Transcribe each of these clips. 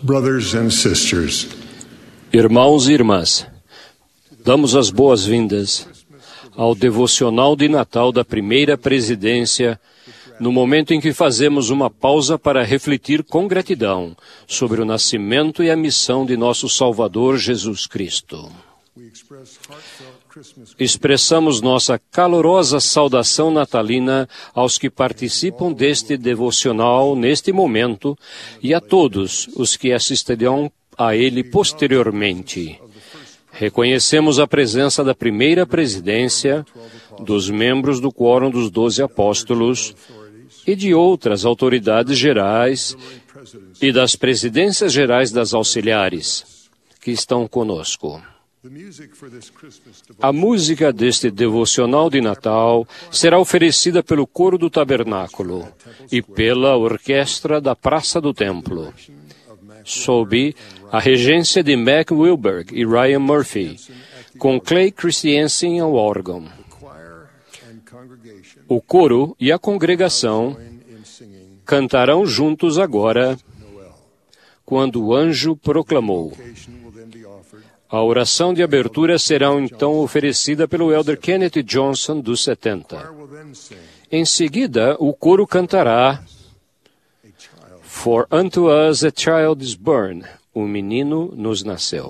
Brothers and sisters, Irmãos e irmãs, damos as boas-vindas ao devocional de Natal da primeira presidência, no momento em que fazemos uma pausa para refletir com gratidão sobre o nascimento e a missão de nosso Salvador Jesus Cristo. Expressamos nossa calorosa saudação natalina aos que participam deste devocional neste momento e a todos os que assistirão a ele posteriormente. Reconhecemos a presença da primeira presidência, dos membros do Quórum dos 12 Apóstolos e de outras autoridades gerais e das presidências gerais das auxiliares que estão conosco. A música deste devocional de Natal será oferecida pelo Coro do Tabernáculo e pela Orquestra da Praça do Templo, sob a regência de Mac Wilberg e Ryan Murphy, com Clay Christiansen ao órgão. O coro e a congregação cantarão juntos agora, quando o anjo proclamou. A oração de abertura será então oferecida pelo Elder Kenneth Johnson, dos 70. Em seguida, o coro cantará For unto us a child is born, um menino nos nasceu.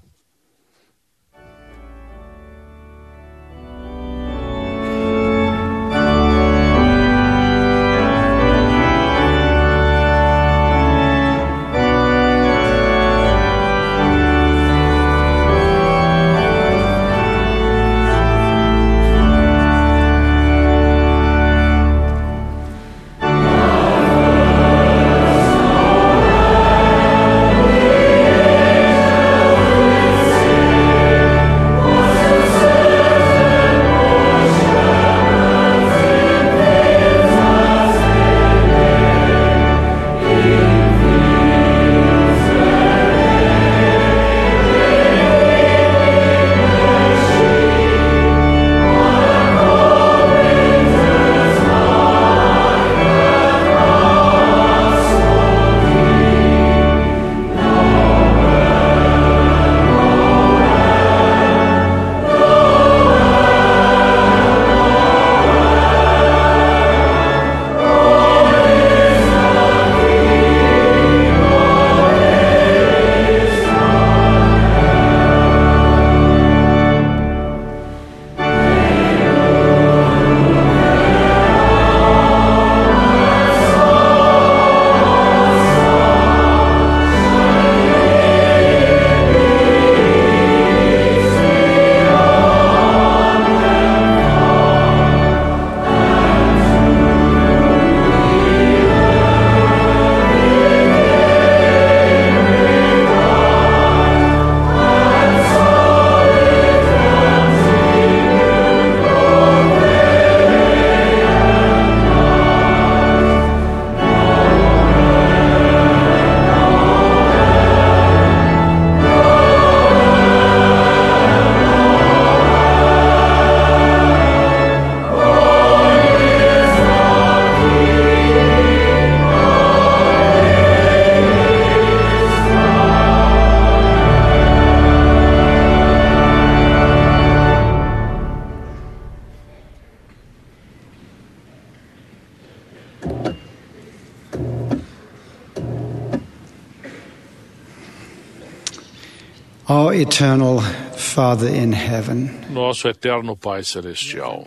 Our eternal Father in heaven, Nosso eterno Pai Celestial,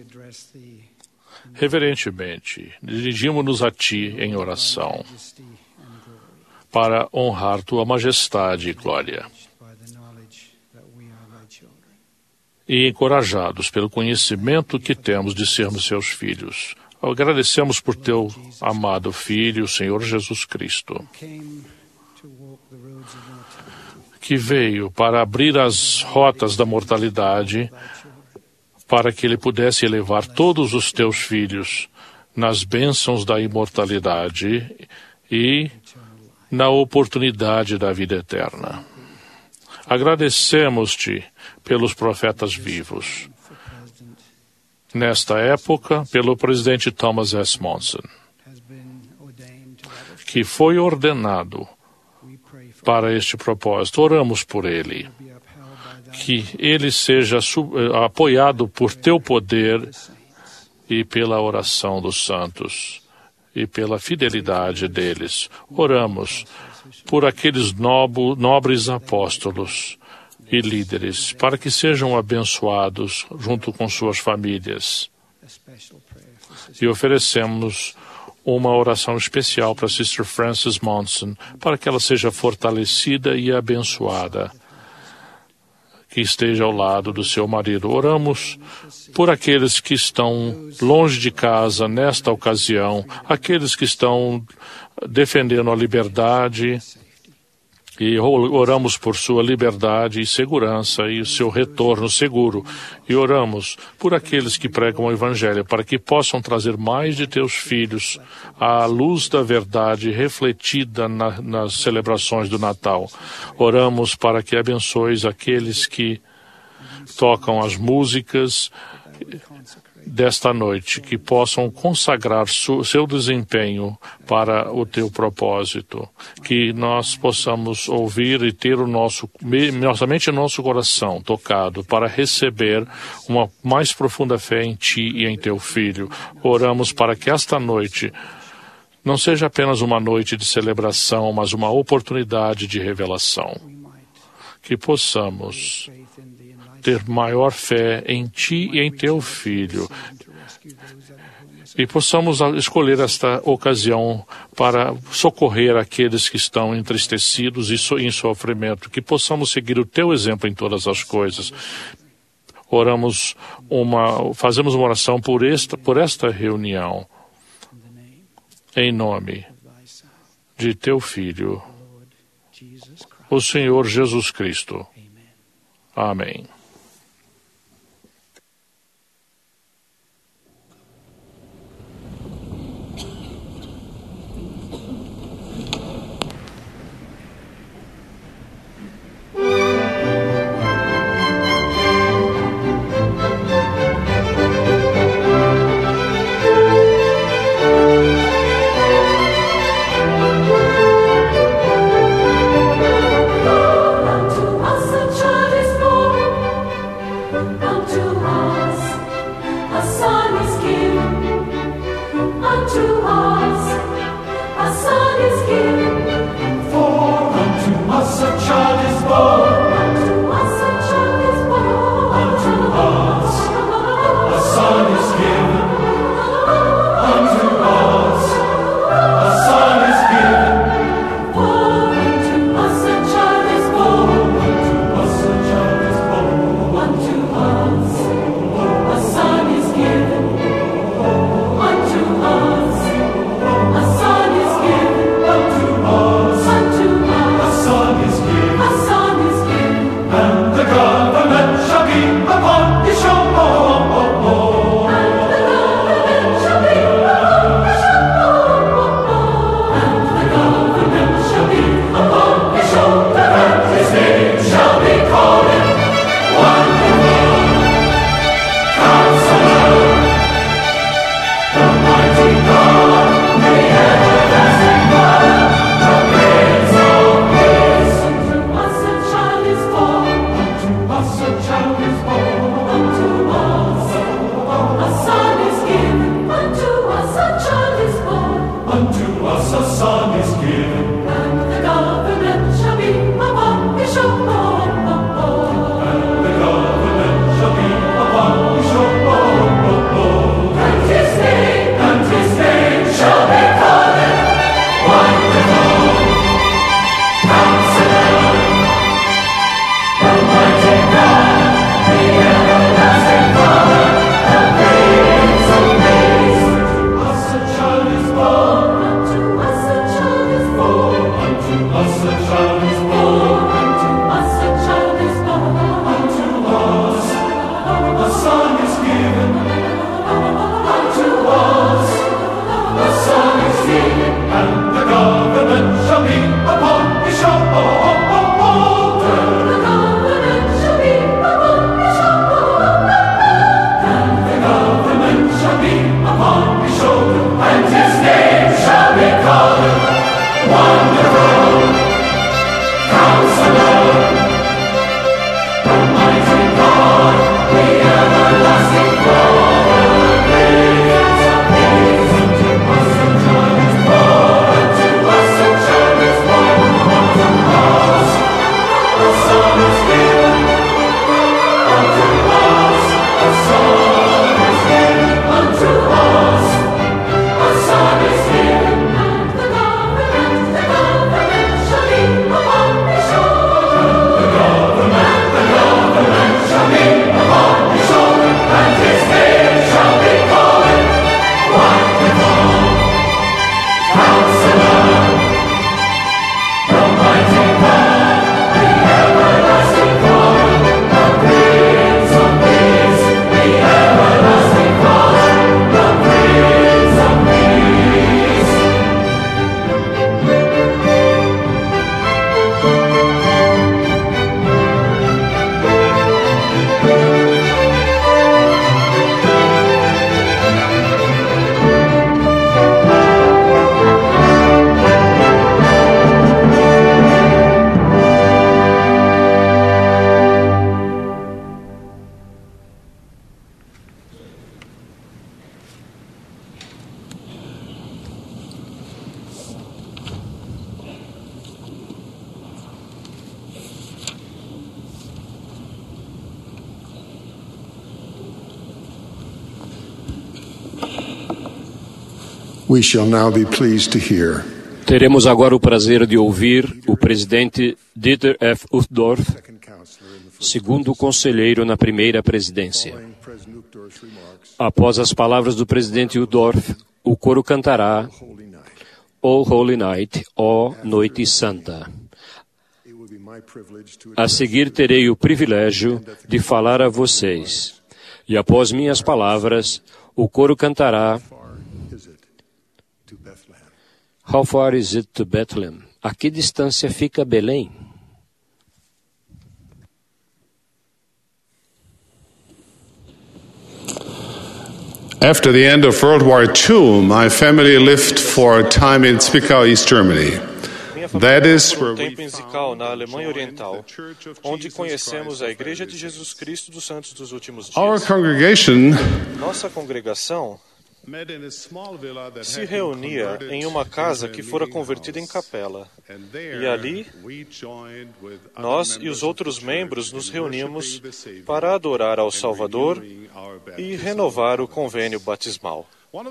reverentemente dirigimos-nos a Ti em oração para honrar Tua majestade e glória. E encorajados pelo conhecimento que temos de sermos Seus filhos, agradecemos por Teu amado Filho, o Senhor Jesus Cristo, que veio para abrir as rotas da mortalidade, para que Ele pudesse elevar todos os Teus filhos nas bênçãos da imortalidade e na oportunidade da vida eterna. Agradecemos-Te pelos profetas vivos. Nesta época, pelo presidente Thomas S. Monson, que foi ordenado para este propósito. Oramos por ele. Que ele seja apoiado por teu poder e pela oração dos santos e pela fidelidade deles. Oramos por aqueles nobres apóstolos e líderes, para que sejam abençoados junto com suas famílias. E oferecemos uma oração especial para Sister Frances Monson, para que ela seja fortalecida e abençoada, que esteja ao lado do seu marido. Oramos por aqueles que estão longe de casa nesta ocasião, aqueles que estão defendendo a liberdade, e oramos por sua liberdade e segurança e o seu retorno seguro. E oramos por aqueles que pregam o Evangelho, para que possam trazer mais de teus filhos à luz da verdade refletida nas celebrações do Natal. Oramos para que abençoes aqueles que tocam as músicas desta noite, que possam consagrar seu desempenho para o teu propósito, que nós possamos ouvir e ter nossa mente e nosso coração tocado para receber uma mais profunda fé em ti e em teu Filho. Oramos para que esta noite não seja apenas uma noite de celebração, mas uma oportunidade de revelação, que possamos ter maior fé em ti e em teu Filho, e possamos escolher esta ocasião para socorrer aqueles que estão entristecidos e em sofrimento, que possamos seguir o teu exemplo em todas as coisas. Fazemos uma oração por esta reunião, em nome de teu Filho, o Senhor Jesus Cristo. Amém. To us a child is born. We shall now be pleased to hear. Teremos agora o prazer de ouvir o presidente Dieter F. Uchtdorf, segundo conselheiro na primeira presidência. Após as palavras do presidente Uchtdorf, o coro cantará O Holy Night, ó Noite Santa. A seguir terei o privilégio de falar a vocês. E após minhas palavras, o coro cantará How far is it to Bethlehem? A que distância fica Belém? After the end of World War II, my family lived for a time in Zwickau, East Germany. That is where tempo em Zwickau, na Alemanha Oriental, onde conhecemos a Igreja de Jesus Cristo dos Santos dos Últimos Dias. our congregation Nossa congregação se reunia em uma casa que fora convertida em capela. E ali, nós e os outros membros nos reuníamos para adorar ao Salvador e renovar o convênio batismal.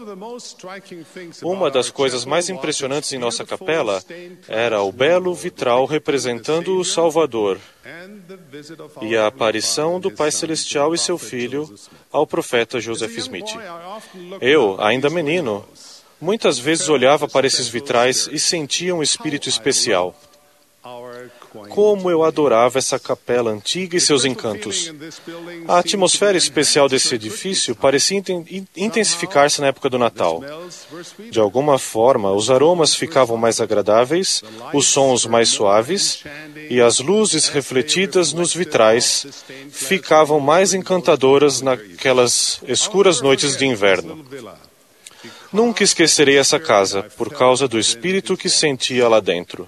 Uma das coisas mais impressionantes em nossa capela era o belo vitral representando o Salvador e a aparição do Pai Celestial e seu Filho ao profeta Joseph Smith. Eu, ainda menino, muitas vezes olhava para esses vitrais e sentia um espírito especial. Como eu adorava essa capela antiga e seus encantos. A atmosfera especial desse edifício parecia intensificar-se na época do Natal. De alguma forma, os aromas ficavam mais agradáveis, os sons mais suaves e as luzes refletidas nos vitrais ficavam mais encantadoras naquelas escuras noites de inverno. Nunca esquecerei essa casa por causa do espírito que sentia lá dentro.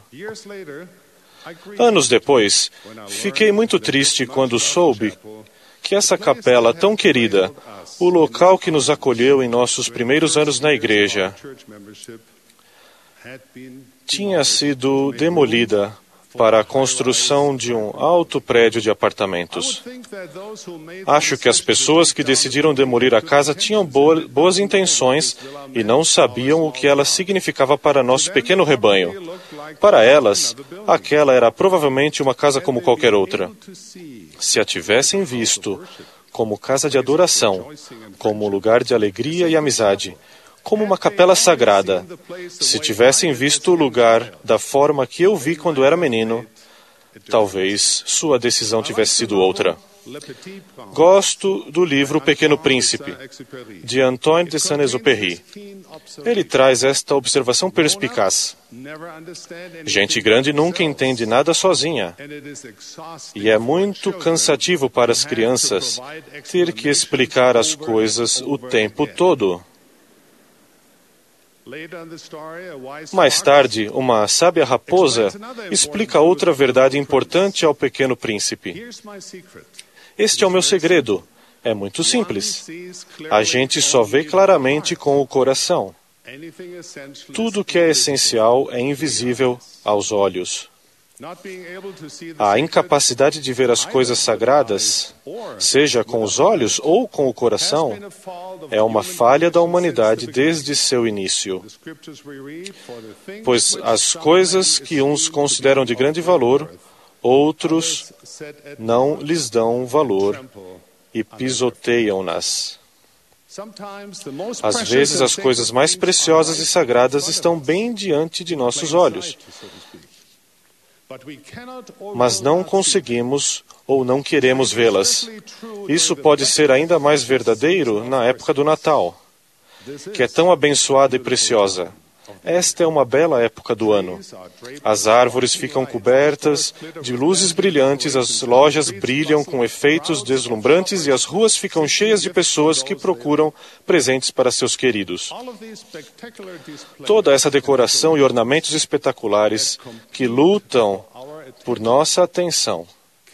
Anos depois, fiquei muito triste quando soube que essa capela tão querida, o local que nos acolheu em nossos primeiros anos na igreja, tinha sido demolida para a construção de um alto prédio de apartamentos. Acho que as pessoas que decidiram demolir a casa tinham boas intenções e não sabiam o que ela significava para nosso pequeno rebanho. Para elas, aquela era provavelmente uma casa como qualquer outra. Se a tivessem visto como casa de adoração, como lugar de alegria e amizade, como uma capela sagrada, se tivessem visto o lugar da forma que eu vi quando era menino, talvez sua decisão tivesse sido outra. Gosto do livro O Pequeno Príncipe, de Antoine de Saint-Exupéry. Ele traz esta observação perspicaz. Gente grande nunca entende nada sozinha. E é muito cansativo para as crianças ter que explicar as coisas o tempo todo. Mais tarde, uma sábia raposa explica outra verdade importante ao pequeno príncipe. Este é o meu segredo. É muito simples. A gente só vê claramente com o coração. Tudo que é essencial é invisível aos olhos. A incapacidade de ver as coisas sagradas, seja com os olhos ou com o coração, é uma falha da humanidade desde seu início. Pois as coisas que uns consideram de grande valor, outros não lhes dão valor e pisoteiam-nas. Às vezes, as coisas mais preciosas e sagradas estão bem diante de nossos olhos. Mas não conseguimos ou não queremos vê-las. Isso pode ser ainda mais verdadeiro na época do Natal, que é tão abençoada e preciosa. Esta é uma bela época do ano. As árvores ficam cobertas de luzes brilhantes, as lojas brilham com efeitos deslumbrantes e as ruas ficam cheias de pessoas que procuram presentes para seus queridos. Toda essa decoração e ornamentos espetaculares que lutam por nossa atenção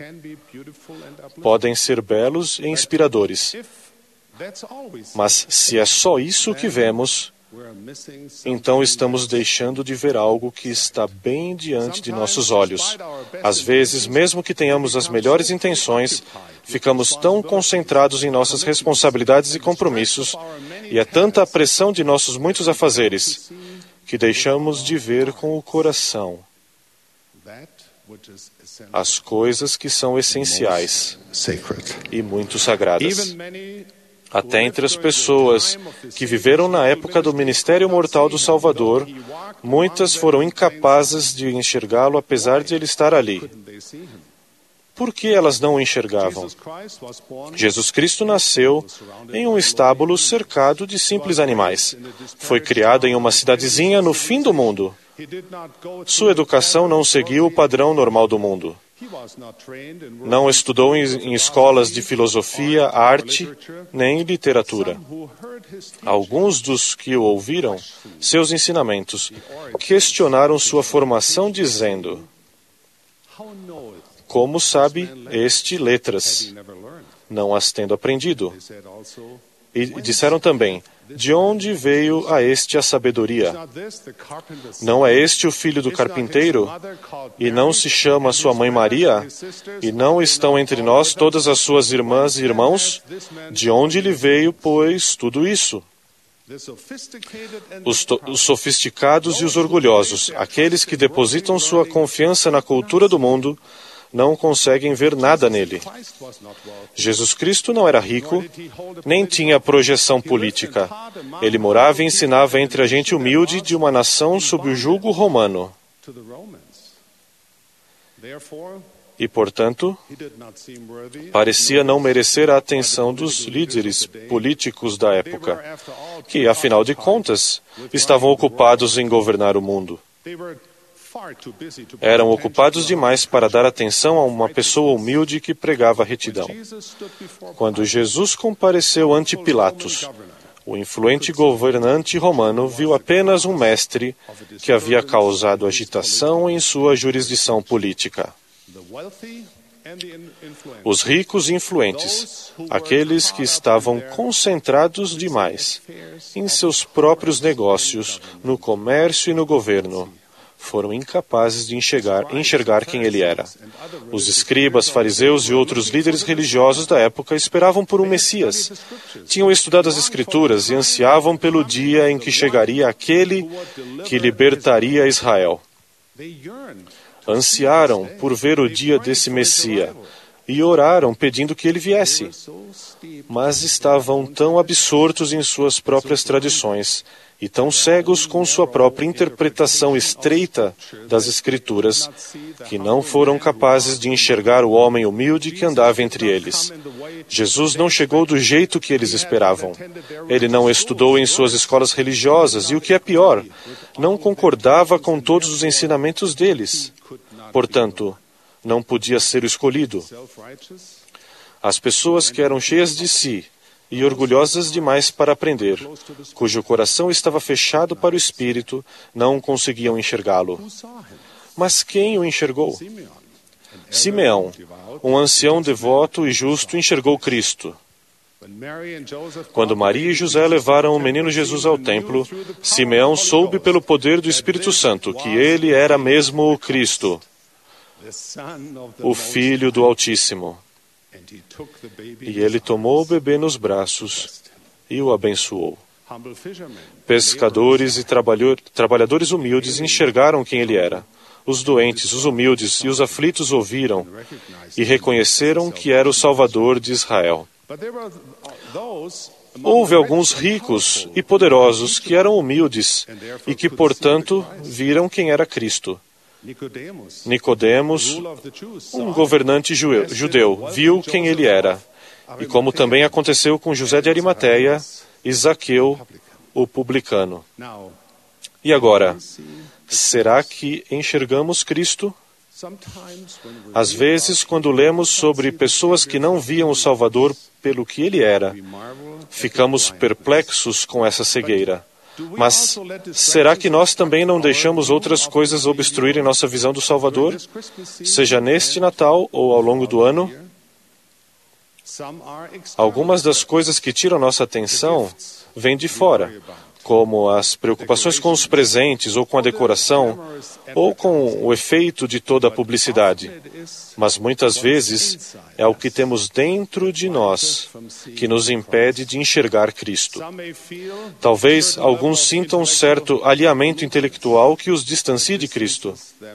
podem ser belos e inspiradores. Mas se é só isso que vemos, então estamos deixando de ver algo que está bem diante de nossos olhos. Às vezes, mesmo que tenhamos as melhores intenções, ficamos tão concentrados em nossas responsabilidades e compromissos E é tanta a pressão de nossos muitos afazeres que deixamos de ver com o coração as coisas que são essenciais e muito sagradas. Até entre as pessoas que viveram na época do ministério mortal do Salvador, muitas foram incapazes de enxergá-lo apesar de ele estar ali. Por que elas não o enxergavam? Jesus Cristo nasceu em um estábulo cercado de simples animais. Foi criado em uma cidadezinha no fim do mundo. Sua educação não seguiu o padrão normal do mundo. Não estudou em escolas de filosofia, arte, nem literatura. Alguns dos que o ouviram, seus ensinamentos, questionaram sua formação dizendo: como sabe este letras, não as tendo aprendido? E disseram também: de onde veio a este a sabedoria? Não é este o filho do carpinteiro? E não se chama sua mãe Maria? E não estão entre nós todas as suas irmãs e irmãos? De onde lhe veio, pois, tudo isso? Os sofisticados e os orgulhosos, aqueles que depositam sua confiança na cultura do mundo, não conseguem ver nada nele. Jesus Cristo não era rico, nem tinha projeção política. Ele morava e ensinava entre a gente humilde de uma nação sob o jugo romano. E, portanto, parecia não merecer a atenção dos líderes políticos da época, que, afinal de contas, estavam ocupados em governar o mundo. Eram ocupados demais para dar atenção a uma pessoa humilde que pregava retidão. Quando Jesus compareceu ante Pilatos, o influente governante romano viu apenas um mestre que havia causado agitação em sua jurisdição política. Os ricos e influentes, aqueles que estavam concentrados demais em seus próprios negócios, no comércio e no governo, foram incapazes de enxergar quem ele era. Os escribas, fariseus e outros líderes religiosos da época esperavam por um Messias. Tinham estudado as Escrituras e ansiavam pelo dia em que chegaria aquele que libertaria Israel. Ansiaram por ver o dia desse Messias e oraram pedindo que ele viesse. Mas estavam tão absortos em suas próprias tradições e tão cegos com sua própria interpretação estreita das Escrituras, que não foram capazes de enxergar o homem humilde que andava entre eles. Jesus não chegou do jeito que eles esperavam. Ele não estudou em suas escolas religiosas e, o que é pior, não concordava com todos os ensinamentos deles. Portanto, não podia ser o escolhido. As pessoas que eram cheias de si e orgulhosas demais para aprender, cujo coração estava fechado para o Espírito, não conseguiam enxergá-lo. Mas quem o enxergou? Simeão, um ancião devoto e justo, enxergou Cristo. Quando Maria e José levaram o menino Jesus ao templo, Simeão soube pelo poder do Espírito Santo que ele era mesmo o Cristo, o Filho do Altíssimo. E ele tomou o bebê nos braços e o abençoou. Pescadores e trabalhadores humildes enxergaram quem ele era. Os doentes, os humildes e os aflitos ouviram e reconheceram que era o Salvador de Israel. Houve alguns ricos e poderosos que eram humildes e que, portanto, viram quem era Cristo. Nicodemos, um governante judeu, viu quem ele era, e como também aconteceu com José de Arimateia e Zaqueu, o publicano. E agora, será que enxergamos Cristo? Às vezes, quando lemos sobre pessoas que não viam o Salvador pelo que ele era, ficamos perplexos com essa cegueira. Mas será que nós também não deixamos outras coisas obstruírem nossa visão do Salvador, seja neste Natal ou ao longo do ano? Algumas das coisas que tiram nossa atenção vêm de fora, como as preocupações com os presentes ou com a decoração, ou com o efeito de toda a publicidade. Mas muitas vezes é o que temos dentro de nós que nos impede de enxergar Cristo. Talvez alguns sintam um certo alinhamento intelectual que os distancie de Cristo.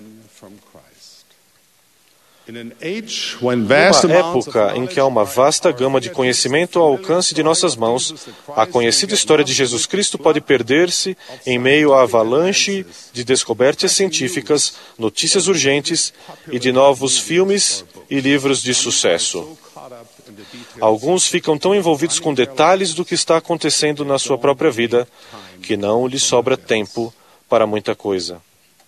Numa época em que há uma vasta gama de conhecimento ao alcance de nossas mãos, a conhecida história de Jesus Cristo pode perder-se em meio à avalanche de descobertas científicas, notícias urgentes e de novos filmes e livros de sucesso. Alguns ficam tão envolvidos com detalhes do que está acontecendo na sua própria vida que não lhes sobra tempo para muita coisa.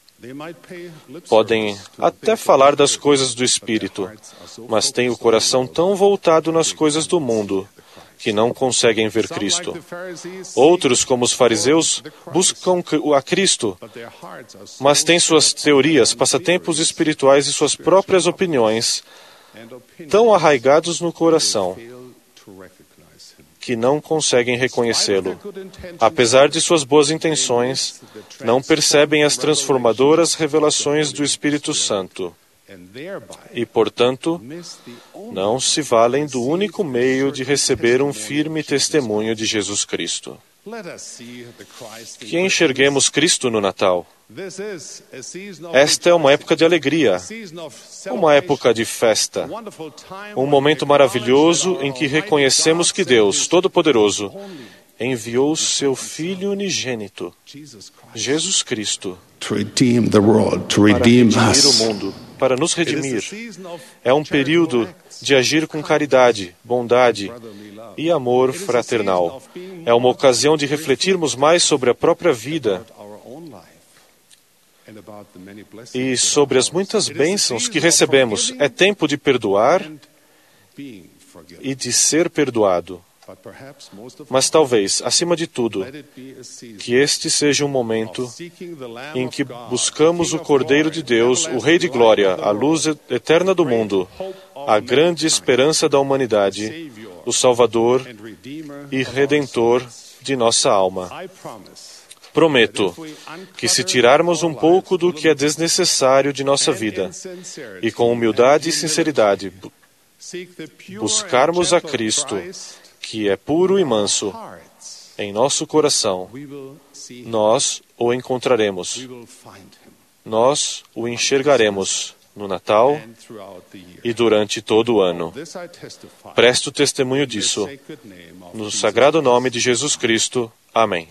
Podem até falar das coisas do Espírito, mas têm o coração tão voltado nas coisas do mundo que não conseguem ver Cristo. Outros, como os fariseus, buscam a Cristo, mas têm suas teorias, passatempos espirituais e suas próprias opiniões tão arraigados no coração que não conseguem reconhecê-lo. Apesar de suas boas intenções, não percebem as transformadoras revelações do Espírito Santo e, portanto, não se valem do único meio de receber um firme testemunho de Jesus Cristo. Que enxerguemos Cristo no Natal. Esta é uma época de alegria, uma época de festa, um momento maravilhoso em que reconhecemos que Deus Todo-Poderoso enviou seu Filho unigênito, Jesus Cristo, para redimir o mundo, para nos redimir. É um período de agir com caridade, bondade e amor fraternal. É uma ocasião de refletirmos mais sobre a própria vida e sobre as muitas bênçãos que recebemos. É tempo de perdoar e de ser perdoado. Mas talvez, acima de tudo, que este seja um momento em que buscamos o Cordeiro de Deus, o Rei de Glória, a luz eterna do mundo, a grande esperança da humanidade, o Salvador e Redentor de nossa alma. Prometo que se tirarmos um pouco do que é desnecessário de nossa vida e com humildade e sinceridade buscarmos a Cristo, que é puro e manso, em nosso coração, nós o encontraremos. Nós o enxergaremos no Natal e durante todo o ano. Presto testemunho disso. No sagrado nome de Jesus Cristo. Amém.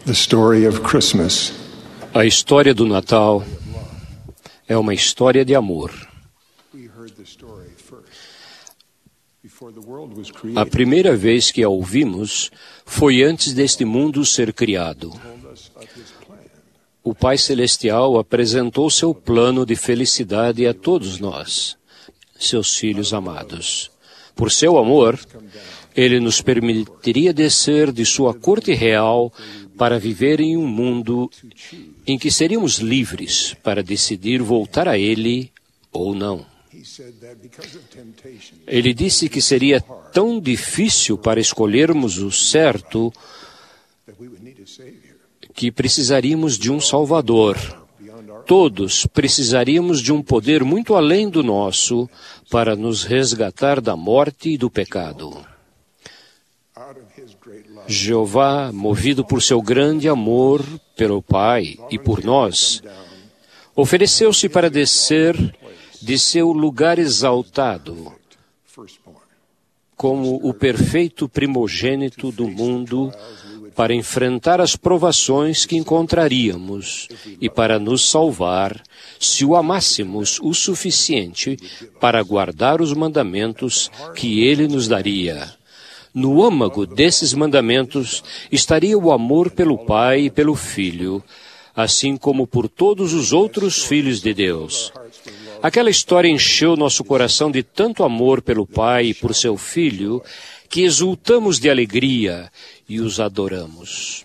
The story of Christmas A história do Natal é uma história de amor. A primeira vez que a ouvimos foi antes deste mundo ser criado. O Pai Celestial apresentou seu plano de felicidade a todos nós, seus filhos amados. Por seu amor, Ele nos permitiria descer de sua corte real para viver em um mundo em que seríamos livres para decidir voltar a Ele ou não. Ele disse que seria tão difícil para escolhermos o certo que precisaríamos de um Salvador. Todos precisaríamos de um poder muito além do nosso para nos resgatar da morte e do pecado. Jeová, movido por seu grande amor pelo Pai e por nós, ofereceu-se para descer de seu lugar exaltado como o perfeito primogênito do mundo para enfrentar as provações que encontraríamos e para nos salvar se o amássemos o suficiente para guardar os mandamentos que Ele nos daria. No âmago desses mandamentos estaria o amor pelo Pai e pelo Filho, assim como por todos os outros filhos de Deus. Aquela história encheu nosso coração de tanto amor pelo Pai e por seu Filho, que exultamos de alegria e os adoramos.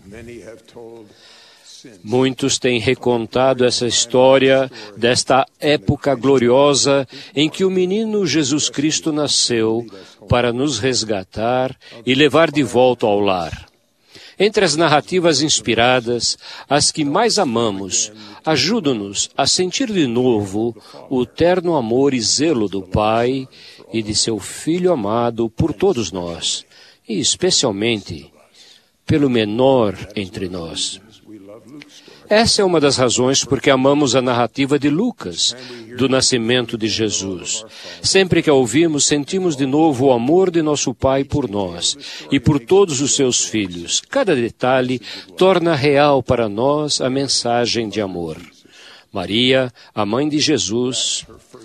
Muitos têm recontado essa história desta época gloriosa em que o menino Jesus Cristo nasceu para nos resgatar e levar de volta ao lar. Entre as narrativas inspiradas, as que mais amamos, ajudam-nos a sentir de novo o terno amor e zelo do Pai e de seu Filho amado por todos nós, e especialmente pelo menor entre nós. Essa é uma das razões por que amamos a narrativa de Lucas, do nascimento de Jesus. Sempre que a ouvimos, sentimos de novo o amor de nosso Pai por nós e por todos os seus filhos. Cada detalhe torna real para nós a mensagem de amor. Maria, a mãe de Jesus,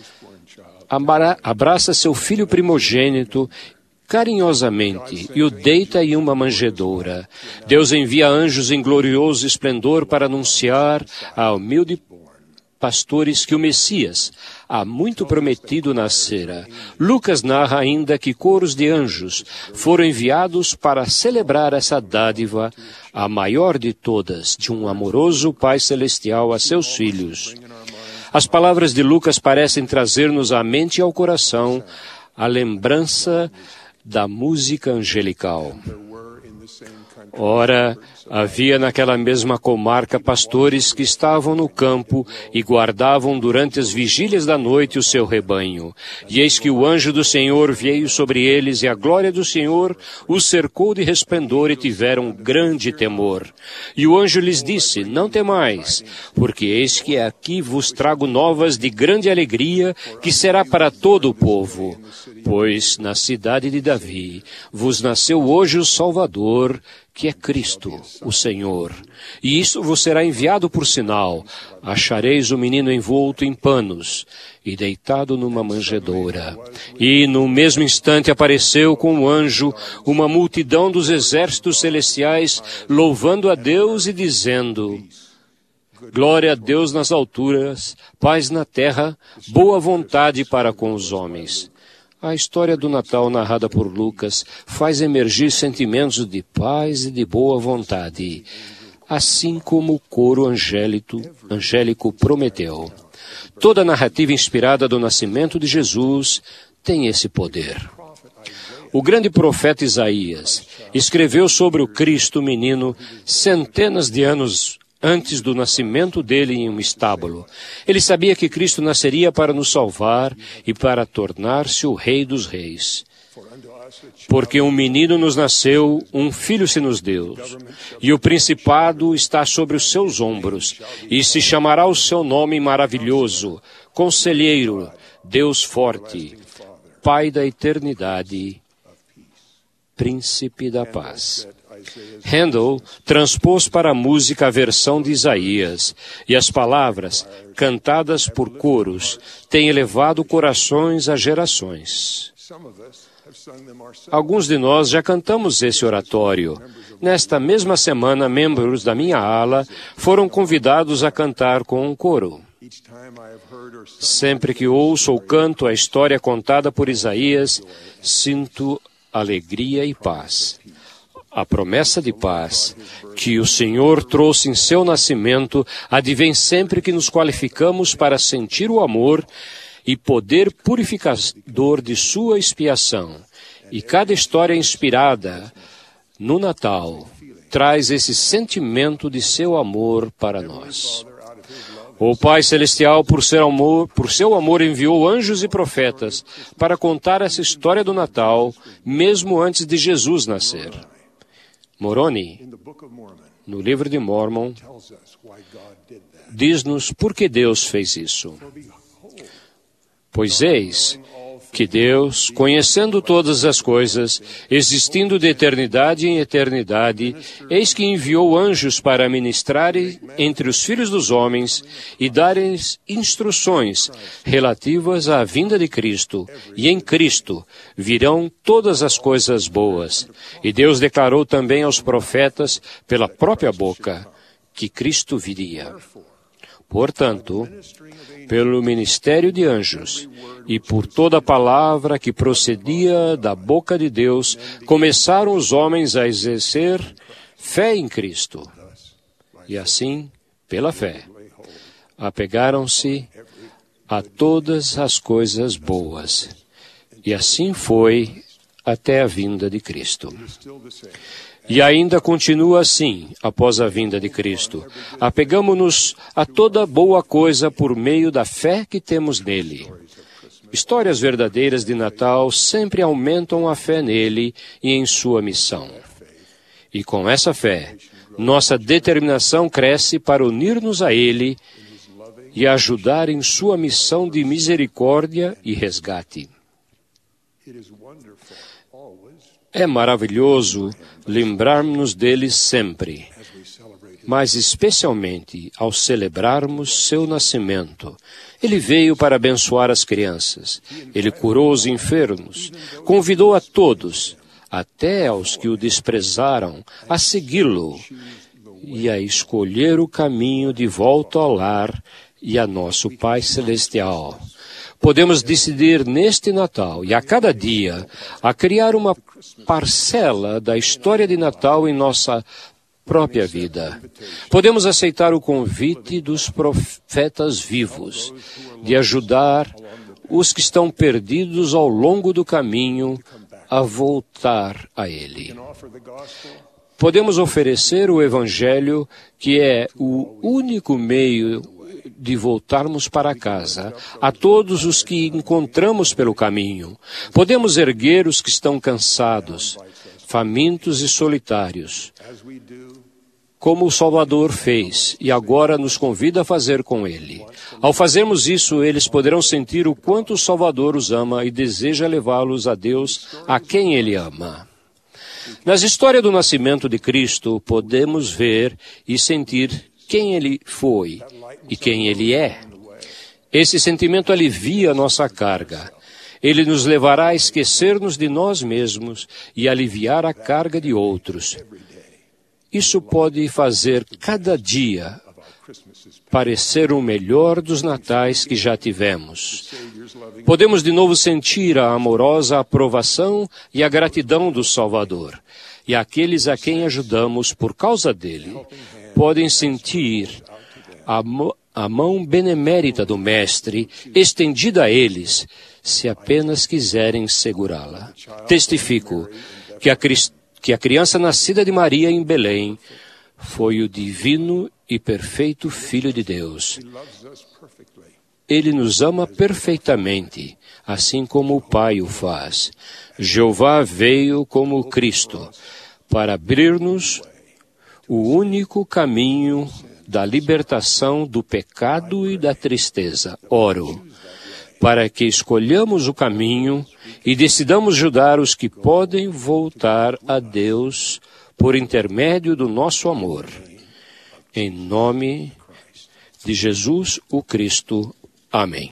abraça seu filho primogênito carinhosamente e o deita em uma manjedoura. Deus envia anjos em glorioso esplendor para anunciar a humildes pastores que o Messias, há muito prometido, nascera. Lucas narra ainda que coros de anjos foram enviados para celebrar essa dádiva, a maior de todas, de um amoroso Pai Celestial a seus filhos. As palavras de Lucas parecem trazer-nos à mente e ao coração a lembrança da música angelical. Ora, havia naquela mesma comarca pastores que estavam no campo e guardavam durante as vigílias da noite o seu rebanho. E eis que o anjo do Senhor veio sobre eles, e a glória do Senhor os cercou de resplendor, e tiveram grande temor. E o anjo lhes disse: não temais, porque eis que aqui vos trago novas de grande alegria, que será para todo o povo. Pois na cidade de Davi vos nasceu hoje o Salvador, que é Cristo, o Senhor. E isso vos será enviado por sinal: achareis o menino envolto em panos e deitado numa manjedoura. E no mesmo instante apareceu com o anjo uma multidão dos exércitos celestiais, louvando a Deus e dizendo: glória a Deus nas alturas, paz na terra, boa vontade para com os homens. A história do Natal narrada por Lucas faz emergir sentimentos de paz e de boa vontade, assim como o coro angélico prometeu. Toda a narrativa inspirada do nascimento de Jesus tem esse poder. O grande profeta Isaías escreveu sobre o Cristo menino centenas de anos antes do nascimento dele em um estábulo. Ele sabia que Cristo nasceria para nos salvar e para tornar-se o Rei dos Reis. Porque um menino nos nasceu, um filho se nos deu, e o principado está sobre os seus ombros, e se chamará o seu nome maravilhoso, Conselheiro, Deus forte, Pai da eternidade, Príncipe da paz. Handel transpôs para a música a versão de Isaías, e as palavras, cantadas por coros, têm elevado corações a gerações. Alguns de nós já cantamos esse oratório. Nesta mesma semana, membros da minha ala foram convidados a cantar com um coro. Sempre que ouço ou canto a história contada por Isaías, sinto alegria e paz. A promessa de paz que o Senhor trouxe em seu nascimento advém sempre que nos qualificamos para sentir o amor e poder purificador de sua expiação. E cada história inspirada no Natal traz esse sentimento de seu amor para nós. O Pai Celestial, por seu amor, enviou anjos e profetas para contar essa história do Natal, mesmo antes de Jesus nascer. Moroni, no livro de Mormon, diz-nos por que Deus fez isso. Pois eis que Deus, conhecendo todas as coisas, existindo de eternidade em eternidade, eis que enviou anjos para ministrarem entre os filhos dos homens e darem instruções relativas à vinda de Cristo, e em Cristo virão todas as coisas boas. E Deus declarou também aos profetas, pela própria boca, que Cristo viria. Portanto, pelo ministério de anjos e por toda a palavra que procedia da boca de Deus, começaram os homens a exercer fé em Cristo. E assim, pela fé, apegaram-se a todas as coisas boas. E assim foi até a vinda de Cristo. E ainda continua assim, após a vinda de Cristo. Apegamo-nos a toda boa coisa por meio da fé que temos nele. Histórias verdadeiras de Natal sempre aumentam a fé nele e em sua missão. E com essa fé, nossa determinação cresce para unir-nos a ele e ajudar em sua missão de misericórdia e resgate. É maravilhoso lembrarmos dele sempre, mas especialmente ao celebrarmos seu nascimento. Ele veio para abençoar as crianças, ele curou os enfermos, convidou a todos, até aos que o desprezaram, a segui-lo e a escolher o caminho de volta ao lar e a nosso Pai Celestial. Podemos decidir neste Natal e a cada dia a criar uma parcela da história de Natal em nossa própria vida. Podemos aceitar o convite dos profetas vivos de ajudar os que estão perdidos ao longo do caminho a voltar a Ele. Podemos oferecer o Evangelho, que é o único meio de voltarmos para casa, a todos os que encontramos pelo caminho. Podemos erguer os que estão cansados, famintos e solitários, como o Salvador fez e agora nos convida a fazer com ele. Ao fazermos isso, eles poderão sentir o quanto o Salvador os ama e deseja levá-los a Deus, a quem ele ama. Nas histórias do nascimento de Cristo, podemos ver e sentir quem ele foi e quem ele é. Esse sentimento alivia nossa carga. Ele nos levará a esquecer-nos de nós mesmos e aliviar a carga de outros. Isso pode fazer cada dia parecer o melhor dos natais que já tivemos. Podemos de novo sentir a amorosa aprovação e a gratidão do Salvador. E aqueles a quem ajudamos por causa dele podem sentir a mão benemérita do Mestre estendida a eles, se apenas quiserem segurá-la. Testifico que a criança nascida de Maria em Belém foi o divino e perfeito Filho de Deus. Ele nos ama perfeitamente, assim como o Pai o faz. Jeová veio como Cristo para abrir-nos o único caminho da libertação do pecado e da tristeza. Oro para que escolhamos o caminho e decidamos ajudar os que podem voltar a Deus por intermédio do nosso amor. Em nome de Jesus o Cristo. Amém.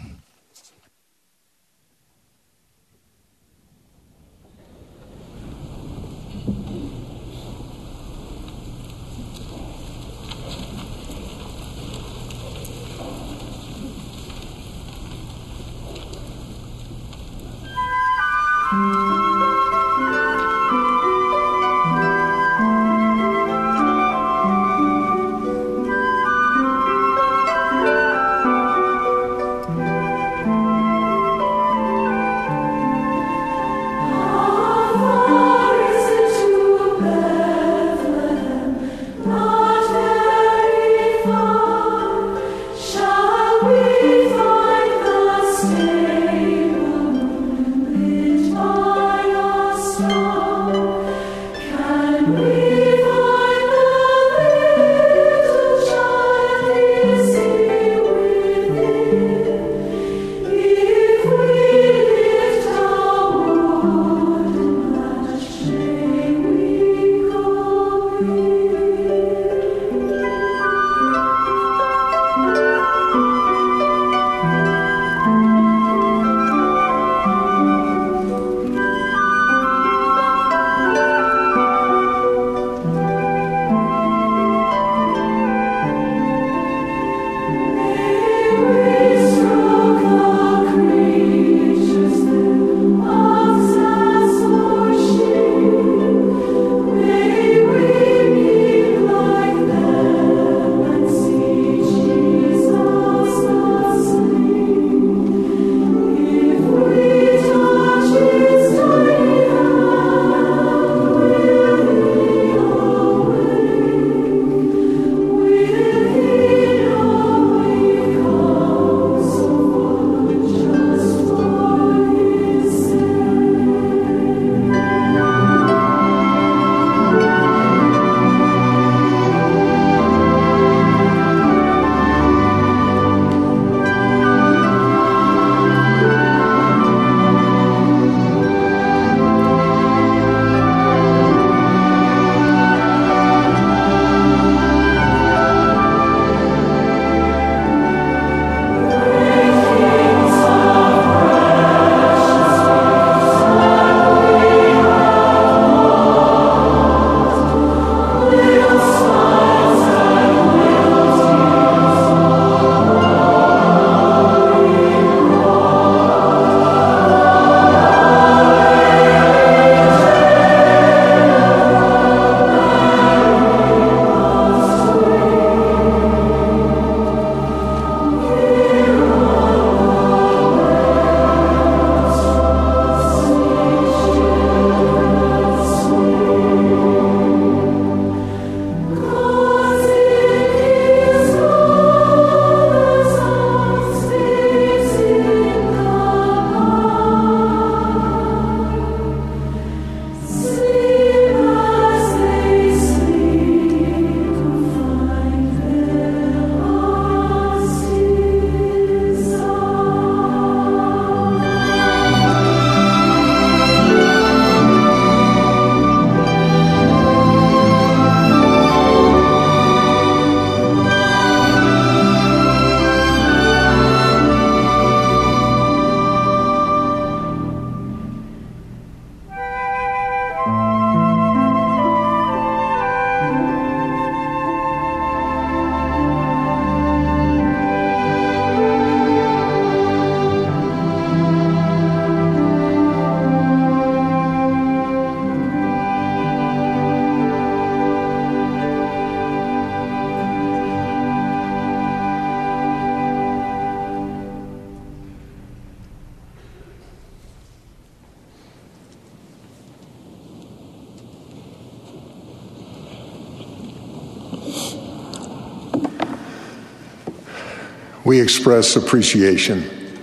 We express appreciation.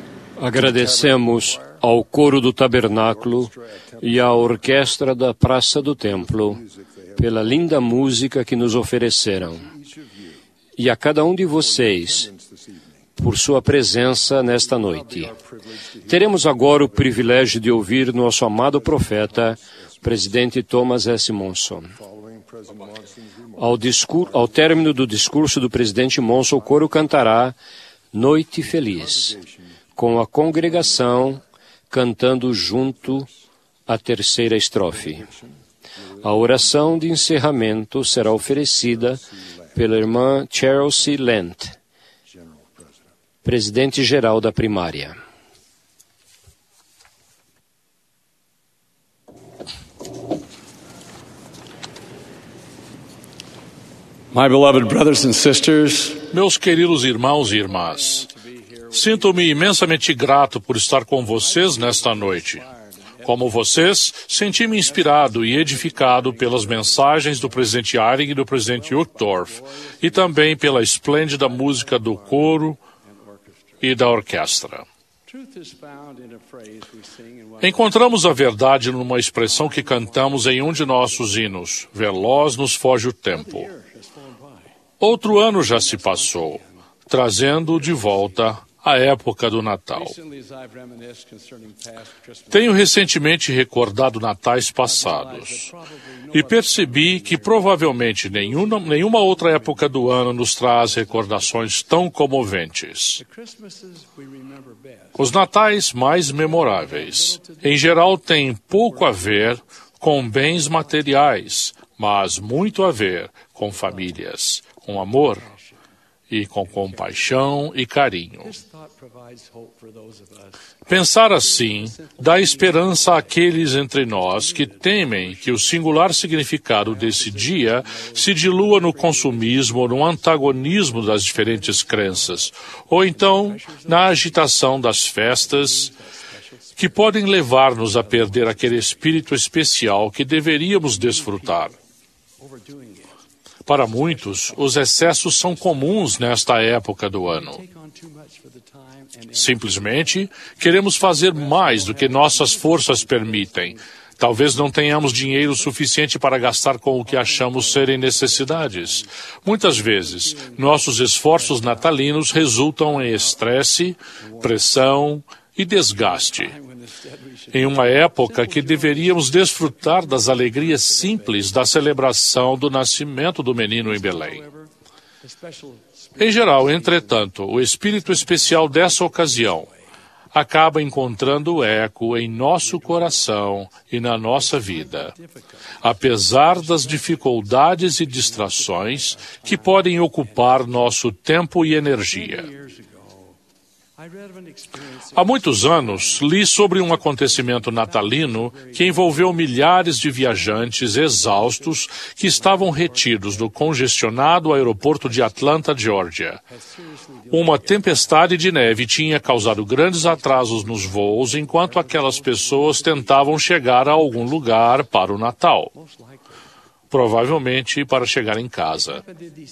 Agradecemos ao coro do tabernáculo e à orquestra da Praça do Templo pela linda música que nos ofereceram. E a cada um de vocês por sua presença nesta noite. Teremos agora o privilégio de ouvir nosso amado profeta, Presidente Thomas S. Monson. Ao término do discurso do presidente Monson, o coro cantará Noite Feliz, com a congregação cantando junto a terceira estrofe. A oração de encerramento será oferecida pela irmã Cheryl C. Lent, presidente-geral da primária. My beloved brothers and sisters, meus queridos irmãos e irmãs, sinto-me imensamente grato por estar com vocês nesta noite. Como vocês, senti-me inspirado e edificado pelas mensagens do presidente Eyring e do presidente Uchtdorf, e também pela esplêndida música do coro e da orquestra. Encontramos a verdade numa expressão que cantamos em um de nossos hinos: Veloz nos foge o tempo. Outro ano já se passou, trazendo de volta a época do Natal. Tenho recentemente recordado natais passados e percebi que provavelmente nenhuma outra época do ano nos traz recordações tão comoventes. Os natais mais memoráveis, em geral, têm pouco a ver com bens materiais, mas muito a ver com famílias, com amor e com compaixão e carinho. Pensar assim dá esperança àqueles entre nós que temem que o singular significado desse dia se dilua no consumismo ou no antagonismo das diferentes crenças, ou então na agitação das festas, que podem levar-nos a perder aquele espírito especial que deveríamos desfrutar. Para muitos, os excessos são comuns nesta época do ano. Simplesmente, queremos fazer mais do que nossas forças permitem. Talvez não tenhamos dinheiro suficiente para gastar com o que achamos serem necessidades. Muitas vezes, nossos esforços natalinos resultam em estresse, pressão e desgaste. Em uma época que deveríamos desfrutar das alegrias simples da celebração do nascimento do menino em Belém. Em geral, entretanto, o espírito especial dessa ocasião acaba encontrando eco em nosso coração e na nossa vida, apesar das dificuldades e distrações que podem ocupar nosso tempo e energia. Há muitos anos, li sobre um acontecimento natalino que envolveu milhares de viajantes exaustos que estavam retidos no congestionado aeroporto de Atlanta, Geórgia. Uma tempestade de neve tinha causado grandes atrasos nos voos enquanto aquelas pessoas tentavam chegar a algum lugar para o Natal, provavelmente para chegar em casa.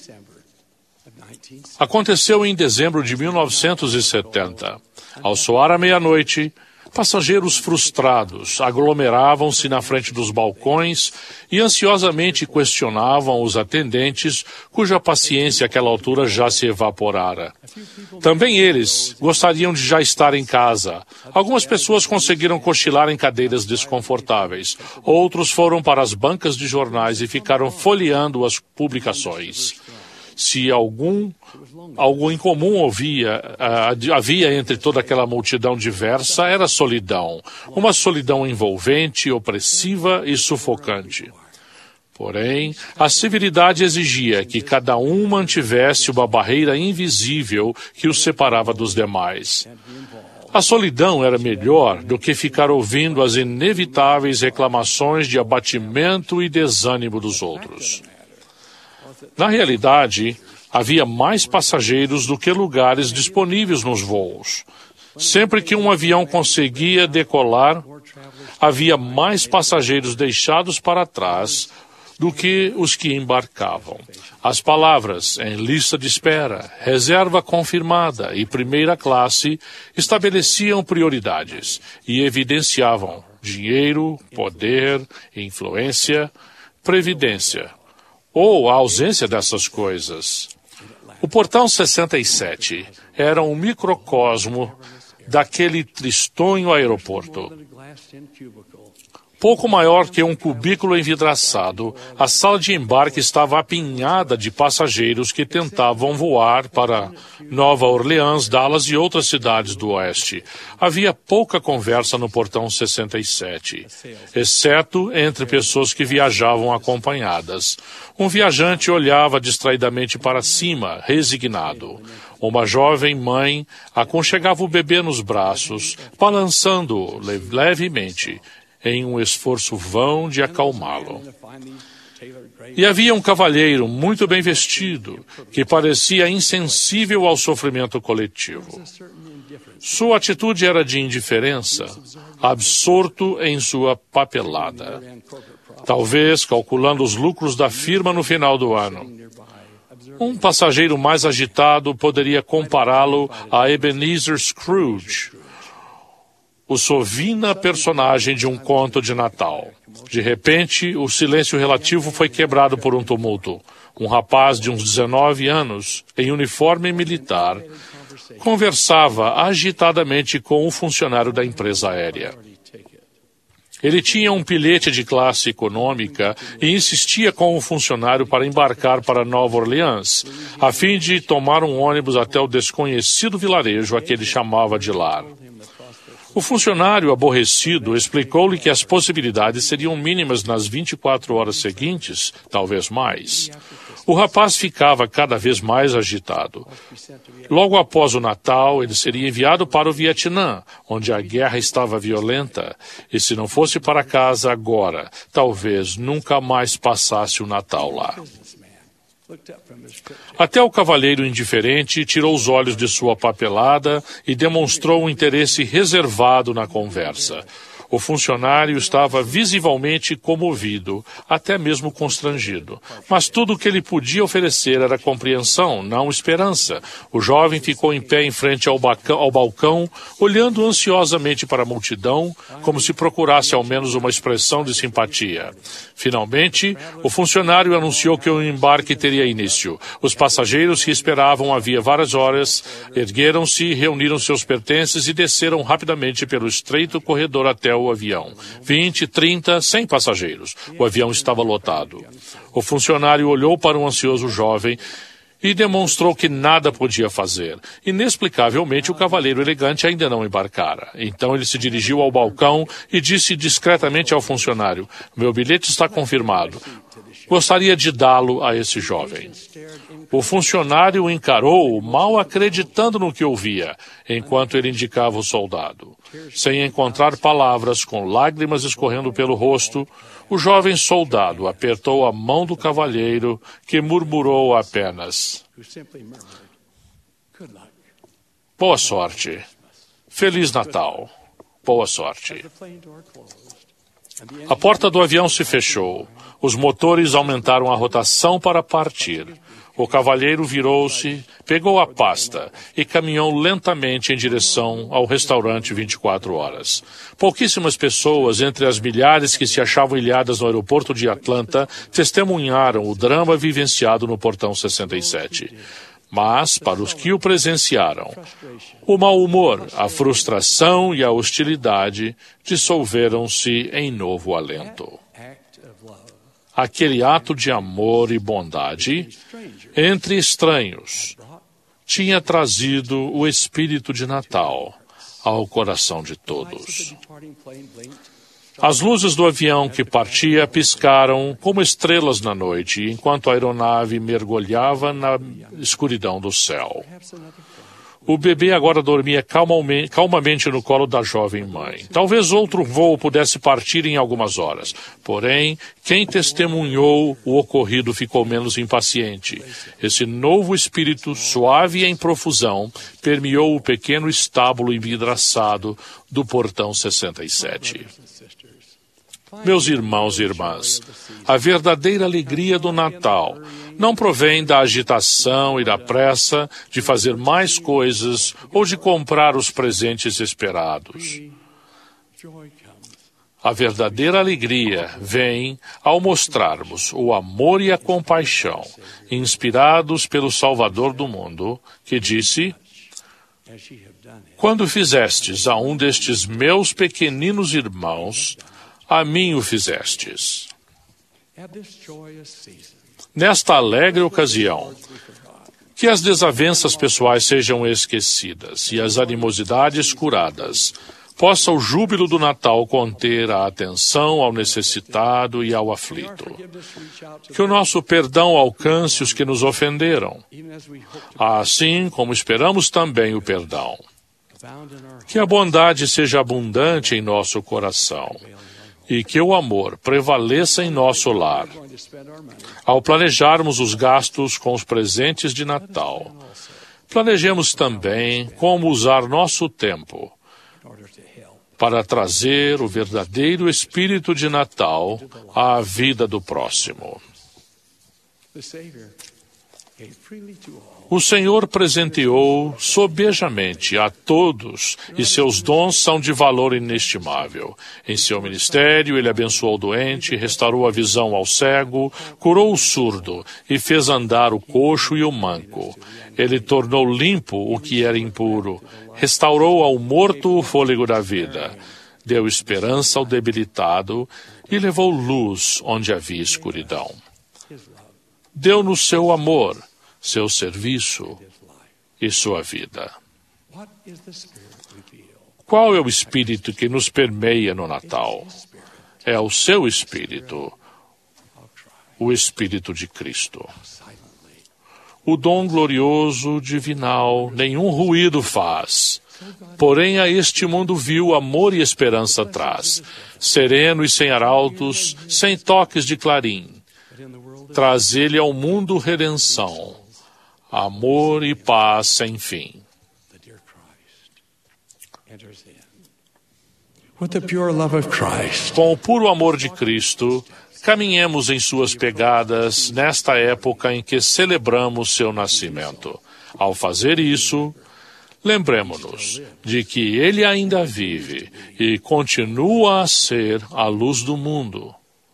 Aconteceu em dezembro de 1970. Ao soar a meia-noite, passageiros frustrados aglomeravam-se na frente dos balcões e ansiosamente questionavam os atendentes, cuja paciência àquela altura já se evaporara. Também eles gostariam de já estar em casa. Algumas pessoas conseguiram cochilar em cadeiras desconfortáveis. Outros foram para as bancas de jornais e ficaram folheando as publicações. Se algo em comum havia entre toda aquela multidão diversa, era a solidão. Uma solidão envolvente, opressiva e sufocante. Porém, a civilidade exigia que cada um mantivesse uma barreira invisível que os separava dos demais. A solidão era melhor do que ficar ouvindo as inevitáveis reclamações de abatimento e desânimo dos outros. Na realidade, havia mais passageiros do que lugares disponíveis nos voos. Sempre que um avião conseguia decolar, havia mais passageiros deixados para trás do que os que embarcavam. As palavras em lista de espera, reserva confirmada e primeira classe estabeleciam prioridades e evidenciavam dinheiro, poder, influência, previdência, ou a ausência dessas coisas. O portão 67 era um microcosmo daquele tristonho aeroporto. Pouco maior que um cubículo envidraçado, a sala de embarque estava apinhada de passageiros que tentavam voar para Nova Orleans, Dallas e outras cidades do Oeste. Havia pouca conversa no portão 67, exceto entre pessoas que viajavam acompanhadas. Um viajante olhava distraidamente para cima, resignado. Uma jovem mãe aconchegava o bebê nos braços, balançando-o levemente, em um esforço vão de acalmá-lo. E havia um cavalheiro muito bem vestido, que parecia insensível ao sofrimento coletivo. Sua atitude era de indiferença, absorto em sua papelada. Talvez calculando os lucros da firma no final do ano. Um passageiro mais agitado poderia compará-lo a Ebenezer Scrooge, o sovina personagem de um conto de Natal. De repente, o silêncio relativo foi quebrado por um tumulto. Um rapaz de uns 19 anos, em uniforme militar, conversava agitadamente com um funcionário da empresa aérea. Ele tinha um bilhete de classe econômica e insistia com o funcionário para embarcar para Nova Orleans, a fim de tomar um ônibus até o desconhecido vilarejo a que ele chamava de lar. O funcionário, aborrecido, explicou-lhe que as possibilidades seriam mínimas nas 24 horas seguintes, talvez mais. O rapaz ficava cada vez mais agitado. Logo após o Natal, ele seria enviado para o Vietnã, onde a guerra estava violenta, e se não fosse para casa agora, talvez nunca mais passasse o Natal lá. Até o cavalheiro indiferente tirou os olhos de sua papelada e demonstrou um interesse reservado na conversa. O funcionário estava visivelmente comovido, até mesmo constrangido. Mas tudo o que ele podia oferecer era compreensão, não esperança. O jovem ficou em pé em frente ao balcão, olhando ansiosamente para a multidão, como se procurasse ao menos uma expressão de simpatia. Finalmente, o funcionário anunciou que o embarque teria início. Os passageiros que esperavam havia várias horas ergueram-se, reuniram seus pertences e desceram rapidamente pelo estreito corredor até o avião. 20, 30, 100 passageiros. O avião estava lotado. O funcionário olhou para o ansioso jovem e demonstrou que nada podia fazer. Inexplicavelmente, o cavalheiro elegante ainda não embarcara. Então ele se dirigiu ao balcão e disse discretamente ao funcionário: "Meu bilhete está confirmado. Gostaria de dá-lo a esse jovem." O funcionário o encarou, mal acreditando no que ouvia, enquanto ele indicava o soldado. Sem encontrar palavras, com lágrimas escorrendo pelo rosto, o jovem soldado apertou a mão do cavalheiro, que murmurou apenas: "Boa sorte. Feliz Natal. Boa sorte." A porta do avião se fechou. Os motores aumentaram a rotação para partir. O cavalheiro virou-se, pegou a pasta e caminhou lentamente em direção ao restaurante 24 horas. Pouquíssimas pessoas, entre as milhares que se achavam ilhadas no aeroporto de Atlanta, testemunharam o drama vivenciado no portão 67. Mas, para os que o presenciaram, o mau humor, a frustração e a hostilidade dissolveram-se em novo alento. Aquele ato de amor e bondade, entre estranhos, tinha trazido o espírito de Natal ao coração de todos. As luzes do avião que partia piscaram como estrelas na noite, enquanto a aeronave mergulhava na escuridão do céu. O bebê agora dormia calmamente no colo da jovem mãe. Talvez outro voo pudesse partir em algumas horas. Porém, quem testemunhou o ocorrido ficou menos impaciente. Esse novo espírito, suave em profusão, permeou o pequeno estábulo envidraçado do portão 67. Meus irmãos e irmãs, a verdadeira alegria do Natal não provém da agitação e da pressa de fazer mais coisas ou de comprar os presentes esperados. A verdadeira alegria vem ao mostrarmos o amor e a compaixão, inspirados pelo Salvador do mundo, que disse: Quando fizestes a um destes meus pequeninos irmãos, a mim o fizestes. Nesta alegre ocasião, que as desavenças pessoais sejam esquecidas e as animosidades curadas, possa o júbilo do Natal conter a atenção ao necessitado e ao aflito. Que o nosso perdão alcance os que nos ofenderam, assim como esperamos também o perdão. Que a bondade seja abundante em nosso coração e que o amor prevaleça em nosso lar. Ao planejarmos os gastos com os presentes de Natal, planejemos também como usar nosso tempo para trazer o verdadeiro espírito de Natal à vida do próximo. O Senhor presenteou sobejamente a todos e seus dons são de valor inestimável. Em seu ministério, ele abençoou o doente, restaurou a visão ao cego, curou o surdo e fez andar o coxo e o manco. Ele tornou limpo o que era impuro, restaurou ao morto o fôlego da vida, deu esperança ao debilitado e levou luz onde havia escuridão. Deu-nos seu amor, seu serviço e sua vida. Qual é o Espírito que nos permeia no Natal? É o seu Espírito, o Espírito de Cristo. O dom glorioso, divinal, nenhum ruído faz. Porém, a este mundo vil, amor e esperança traz. Sereno e sem arautos, sem toques de clarim. Traz ele ao mundo redenção, amor e paz sem fim. Com o puro amor de Cristo, caminhemos em suas pegadas nesta época em que celebramos seu nascimento. Ao fazer isso, lembremos-nos de que ele ainda vive e continua a ser a luz do mundo.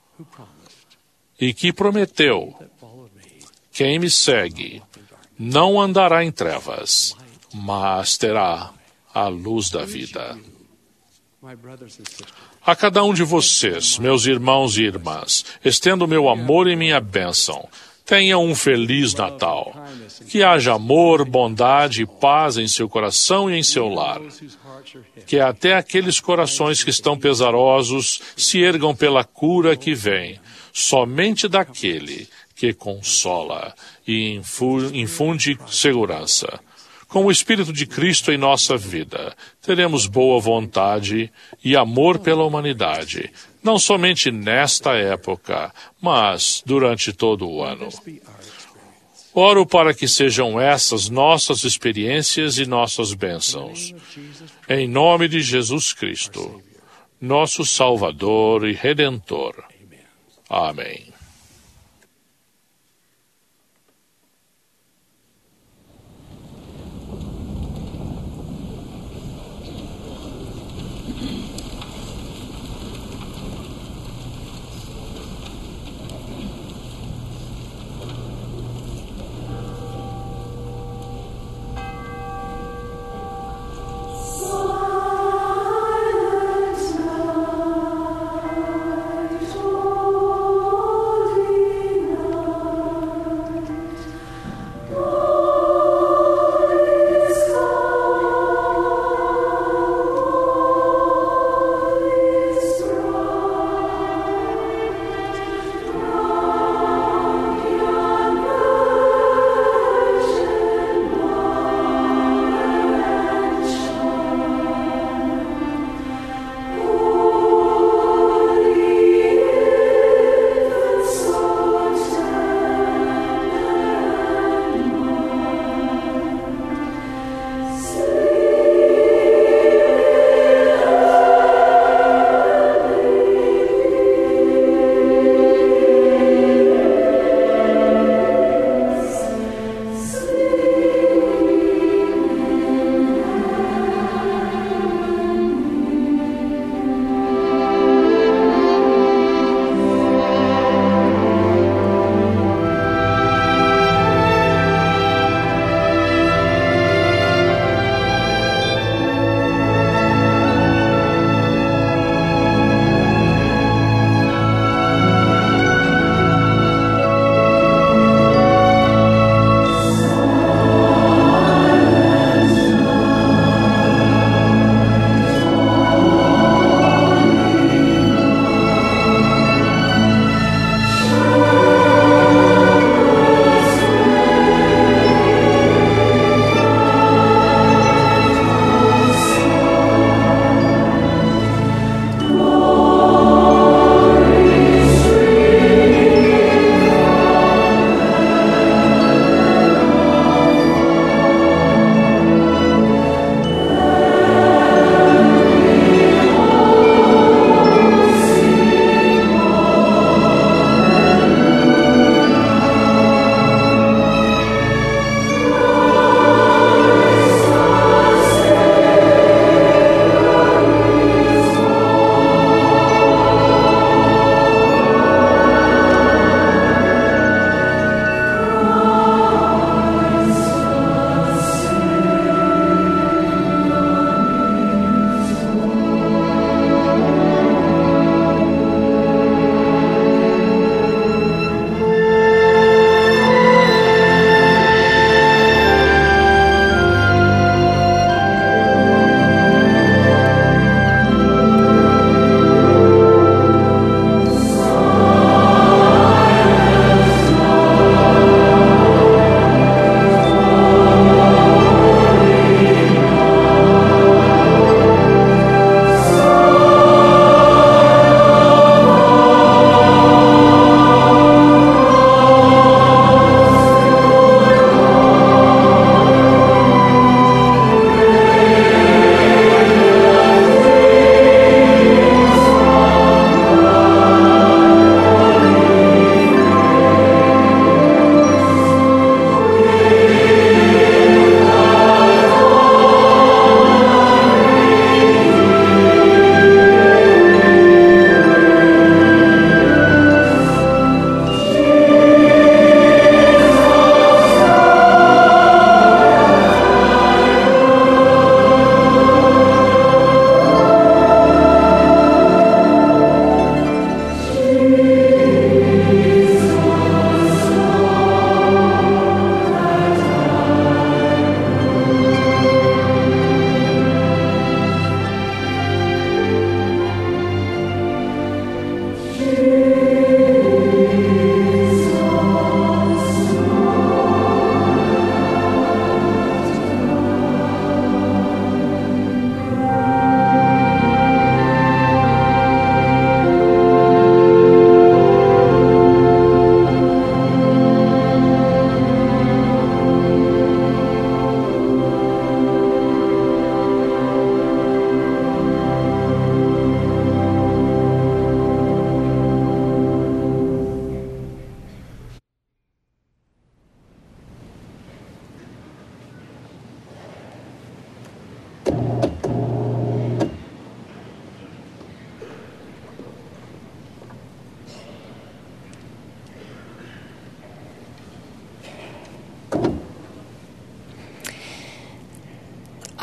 E que prometeu: quem me segue não andará em trevas, mas terá a luz da vida. A cada um de vocês, meus irmãos e irmãs, estendo meu amor e minha bênção. Tenha um feliz Natal. Que haja amor, bondade e paz em seu coração e em seu lar. Que até aqueles corações que estão pesarosos se ergam pela cura que vem, somente daquele que consola e infunde segurança. Com o Espírito de Cristo em nossa vida, teremos boa vontade e amor pela humanidade, não somente nesta época, mas durante todo o ano. Oro para que sejam essas nossas experiências e nossas bênçãos. Em nome de Jesus Cristo, nosso Salvador e Redentor. Amém. Oh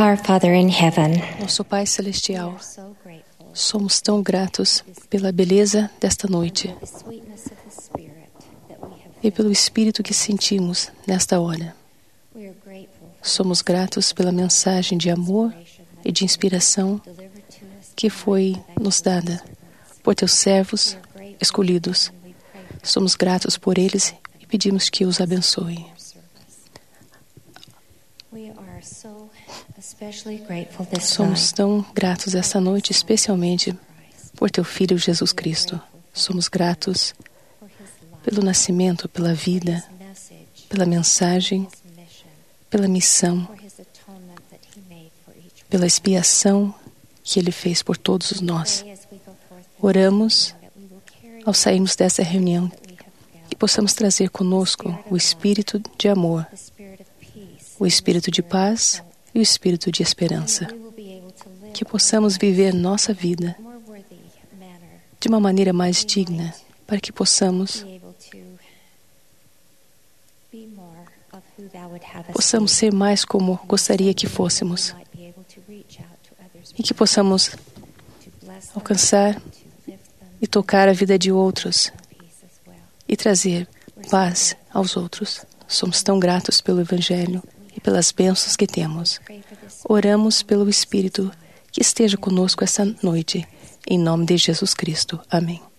Our Father in heaven, Nosso Pai Celestial, somos tão gratos pela beleza desta noite e pelo Espírito que sentimos nesta hora. Somos gratos pela mensagem de amor e de inspiração que foi nos dada por teus servos escolhidos. Somos gratos por eles e pedimos que os abençoe. Somos tão gratos esta noite, especialmente por teu Filho Jesus Cristo. Somos gratos pelo nascimento, pela vida, pela mensagem, pela missão, pela expiação que Ele fez por todos nós. Oramos ao sairmos dessa reunião que possamos trazer conosco o Espírito de amor, o Espírito de paz e o Espírito de esperança. Que possamos viver nossa vida de uma maneira mais digna, para que possamos ser mais como gostaria que fôssemos e que possamos alcançar e tocar a vida de outros e trazer paz aos outros. Somos tão gratos pelo Evangelho e pelas bênçãos que temos. Oramos pelo Espírito que esteja conosco esta noite, em nome de Jesus Cristo. Amém.